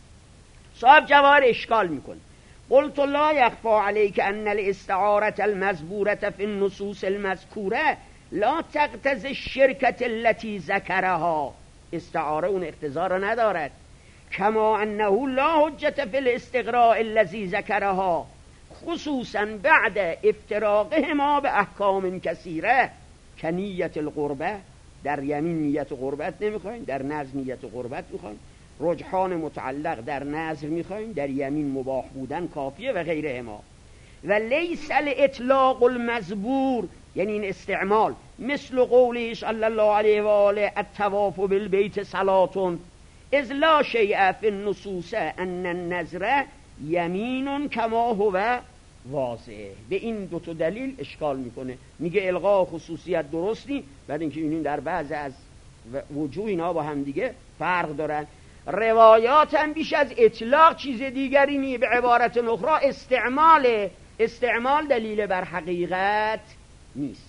صاحب جواهر اشکال میکنه. قلت لا یخفى علیک ان الاستعاره المذکوره فی النصوص المذکوره لا تقتضی الشرکة التي ذکرها. استعاره اون اقتضا را ندارد. کما انه لا حجة فی الاستقراء الذي ذکرها خصوصا بعد افتراقهما به احکام کثیره کنیت القربه. در یمین نیت قربت نمیخواین، در نذر نیت قربت میخواین. رجحان متعلق در نذر میخواین، در یمین مباح بودن کافیه و غیرهما. و لیس الاطلاق المزبور، یعنی این استعمال مثل قوله صلی الله علیه و آله الطواف بالبیت صلاتون اذ لا شیء فی النصوص ان النذر یمین کما هو واضح. به این دو تا دلیل اشکال میکنه. میگه الغاء خصوصیت درست نی، بعد اینکه این در بعض از وجوه اینا با هم دیگه فرق دارن. روایات هم بیش از اطلاق چیز دیگری نی، به عبارت اخرى استعمال استعمال دلیل بر حقیقت نیست.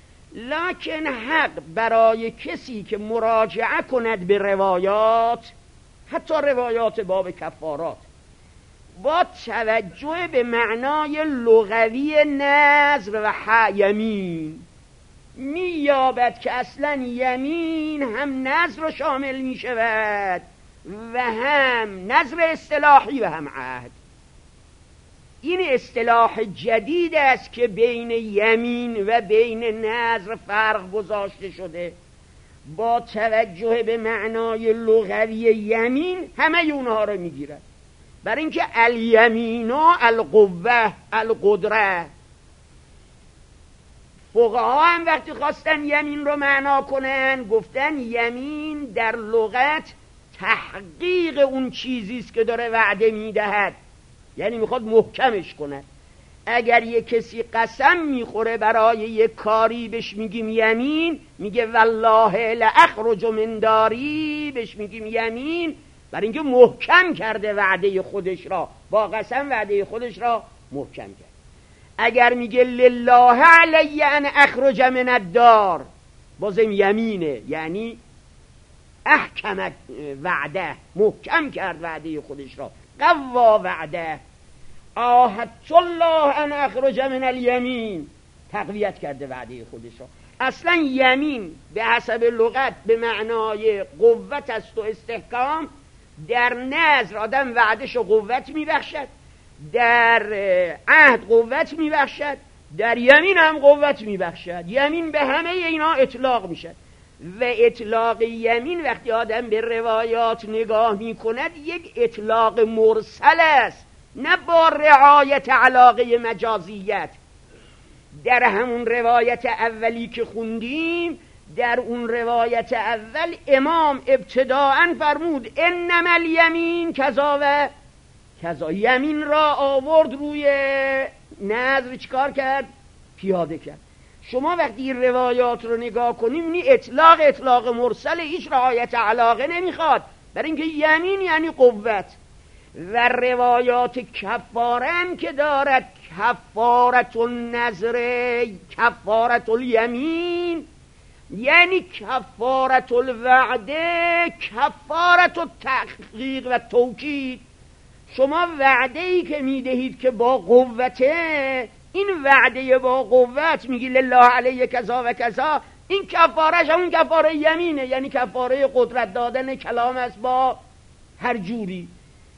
لکن حق برای کسی که مراجعه کند به روایات، حتی روایات باب کفارات، با توجه به معنای لغوی نذر و یمین مییابد که اصلا یمین هم نذر رو شامل می شود و هم نذر اصطلاحی و هم عهد. این اصطلاح جدید است که بین یمین و بین نذر فرق گذاشته شده. با توجه به معنای لغوی یمین همه اونها رو میگیرد، برای اینکه الیمین و القوه القدره. فقها هم وقتی خواستن یمین رو معنا کنن گفتن یمین در لغت تحقیق اون چیزیست که داره وعده میدهد، یعنی میخواد محکمش کنه. اگر یک کسی قسم میخوره برای یک کاری بهش میگیم یمین، میگه والله لاخرج من داری، بهش میگیم یمین، برای اینکه محکم کرده وعده خودش را، با قسم وعده خودش را محکم کرد. اگر میگه لله علی ان اخرج من الدار، بازم یمینه، یعنی احکم وعده، محکم کرد وعده خودش را، قوا وعده. آهدت الله ان اخرج من الیمین، تقویت کرده وعده خودش را. اصلا یمین به حسب لغت به معنای قوت است و استحکام. در نذر آدم وعدش رو قوت میبخشد، در عهد قوت میبخشد، در یمین هم قوت میبخشد. یمین به همه اینا اطلاق میشد. و اطلاق یمین وقتی آدم به روایات نگاه میکند یک اطلاق مرسل است، نه با رعایت علاقه مجازیت. در همون روایت اولی که خوندیم، در اون روایت اول امام ابتداءً فرمود انما الیمین کذا و کذا، یمین را آورد روی نذر، چیکار کرد؟ پیاده کرد. شما وقتی این روایات رو نگاه کنیم این اطلاق اطلاق مرسل، هیچ رعایت علاقه نمیخواد، برای اینکه یمین یعنی قوت. و روایات کفاره هم که دارد، کفارت النذر، کفارت الیمین، یعنی کفارت الوعده، کفارت التحقیق و توکید. شما وعده ای که میدهید که با قوته، این وعده با قوت میگی لله علیه کذا و کذا، این کفارش همون کفاره یمینه، یعنی کفاره قدرت دادن کلام است با هر جوری.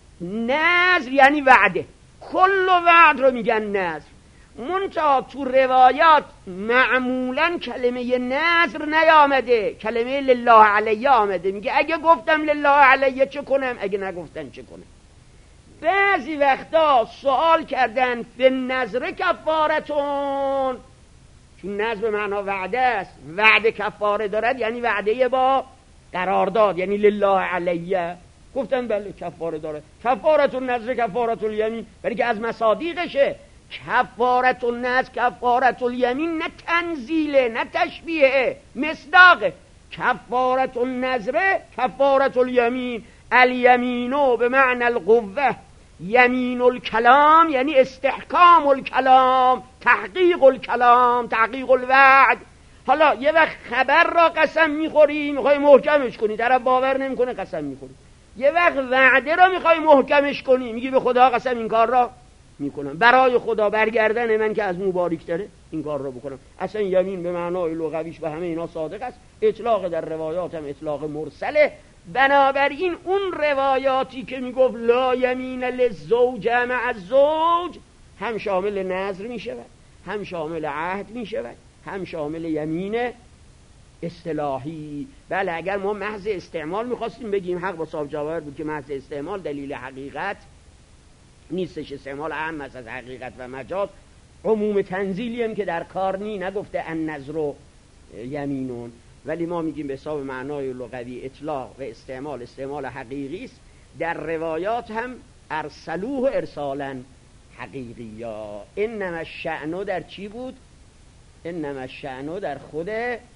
نذر یعنی وعده، کل وعد رو میگن نذر. منتها تو روایات معمولا کلمه نذر نیامده، کلمه لله علیه آمده. میگه اگه گفتم لله علیه چه کنم، اگه نگفتن چه کنم. بعضی وقتا سوال کردن به نذر کفارتون، چون نذر به معنا وعده است، وعده کفاره دارد یعنی وعده با قرارداد، یعنی لله علیه. گفتن بله کفاره داره، کفارت النذر کفارت الیمین، برای که از مصادیقشه. کفارت النذر کفارت الیمین نه تنزیله نه تشبیهه، مصداقه. کفارت النذر کفارت الیمین، الیمینو به معنی القوه، یمین الکلام یعنی استحکام الکلام، تحقیق الکلام، تحقیق الوعد. حالا یه وقت خبر را قسم میخوری، میخوای محکمش کنی، طرف باور نمیکنه قسم میخوری. یه وقت وعده را میخوای محکمش کنی، میگی به خدا قسم این کار را میکنم، برای خدا برگردن من که از مبارک تره این کار را بکنم. اصلا یمین به معنای لغویش به همه اینا صادق است، اطلاق در روایات هم اطلاق مرسله. بنابراین اون روایاتی که میگفت لا یمین للزوج مع الزوج هم شامل نذر میشود، هم شامل عهد میشود، هم شامل یمین اصطلاحی. بله اگر ما محض استعمال میخواستیم بگیم حق با صاحب جواهر بود که محض استعمال دلیل حقیقت نیستش، استعمال اهم از حقیقت و مجاز. عموم تنزیلی هم که در کار نی، نگفته النذر و یمینون، ولی ما میگیم به حساب معنای لغوی اطلاق و استعمال استعمال حقیقی است. در روایات هم ارسلوه ارسالا حقیقی. یا انما الشأن در چی بود؟ انما الشأن در خود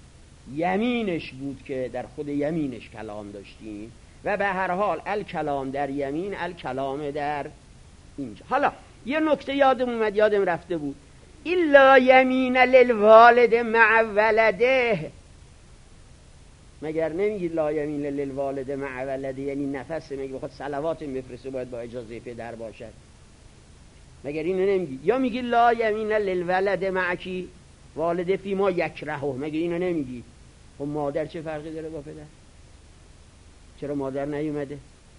یمینش بود که در خود یمینش کلام داشتیم. و به هر حال الکلام در یمین، الکلام در اینجا. حالا یه نکته یادم اومد، یادم رفته بود، الا یمین للوالد مع ولده. مگر نمیگی لا یمین للوالد مع ولده یعنی نفس، مگه بخواد صلوات بفرسته باید با اجازه پدر باشد؟ مگر اینو نمیگی؟ یا میگی لا یمین للولد مع کی؟ والده فی ما یکرهه، مگه اینو نمیگی؟ خب مادر چه فرقی داره با پدر؟ چرا مادر نیومده؟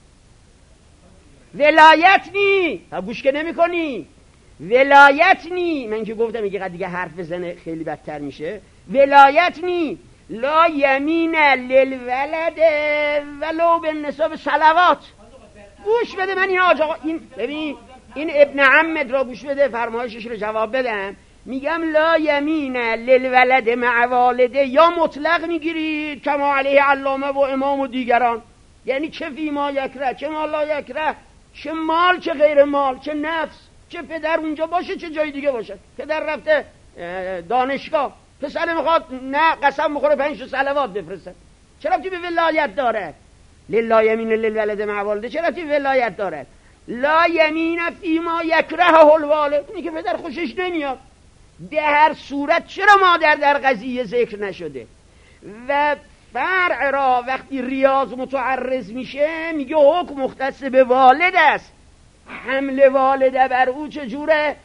ولایت نی، گوش که نمی کنی. ولایت نی، من که گفتم یکی دیگه حرف بزنه خیلی بدتر میشه. ولایت نی، لا یمین للولد ولو به نصاب صلوات. گوش بده من این آجا، این ببین این ابن عمد را گوش بده، فرمایشش رو جواب بدم. میگم لا یمین للولد مع والده، یا مطلق میگیرید کما علیه علامه و امام و دیگران، یعنی چه فی ما یکره، چه ما لا یکره، چه مال چه غیر مال، چه نفس، چه پدر اونجا باشه چه جای دیگه باشه. پدر رفته دانشگاه، پسر میخواد نه قسم میخوره پنج تا صلوات بفرسته، چرا ربطی به ولایت داره؟ لله یمین للولد مع والده چرا ربطی به ولایت داره؟ لا یمین فی ما یکرهه الوالد، اینی که پدر خوشش نمیاد. به هر صورت چرا مادر در قضیه ذکر نشده؟ و فرع را وقتی ریاض متعرض میشه میگه حکم مختص به والد است، حمل والده بر او چجوره؟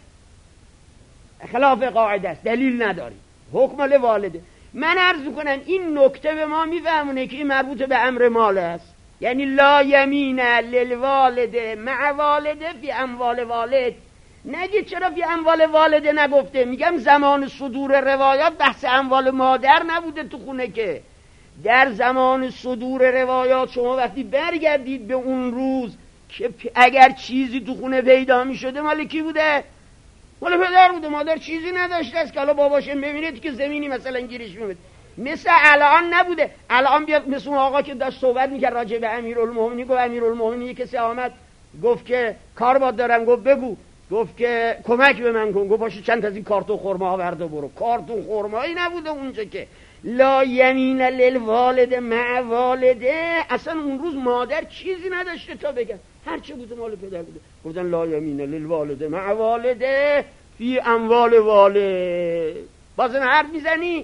خلاف قاعده است، دلیل نداری، حکم لوالده. من عرض میکنم این نکته به ما میفهمونه که این مربوط به امر مال است، یعنی لا یمین للوالد مع والده فی اموال والد. نگید چرا فی اموال والده نگفته؟ میگم زمان صدور روایات بحث اموال مادر نبوده تو خونه، که در زمان صدور روایات شما وقتی برگردید به اون روز که اگر چیزی تو خونه پیدا میشده مال کی بوده؟ مال پدر بوده. مادر چیزی نداشته است که حالا باباش ببینید که زمینی مثلا گیرش میاد. مثل الان نبوده. الان بیاد مثل اون آقا که داشت صحبت میکرد راجع به امیرالمومنین، گفت امیرالمومنین کسی آمد گفت که کار باد دارم، گفت بگو، گفت که کمک به من کن، گفت باشه چند تا از این کارتون خرما آورد و برو. کارتون خرمایی نبوده اونجا که لا یمین للوالد مع والده، اصلا اون روز مادر چیزی نداشته تا بگن هر چه بوده مال پدر بوده. گفتن لا یمین للوالده مع والده فی اموال والد. بازم حرف میزنی؟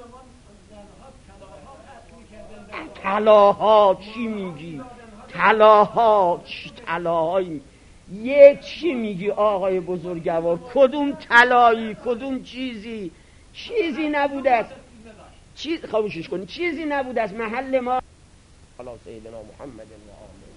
طلاها چی میگی؟ طلاها چی طلاهایی؟ یک چی میگی آقای بزرگوار؟ کدوم طلایی؟ کدوم چیزی؟ چیزی نبوده است. چیز خاموشش کنی. چیزی نبوده است. محل ما خلاص سیدنا محمد و آله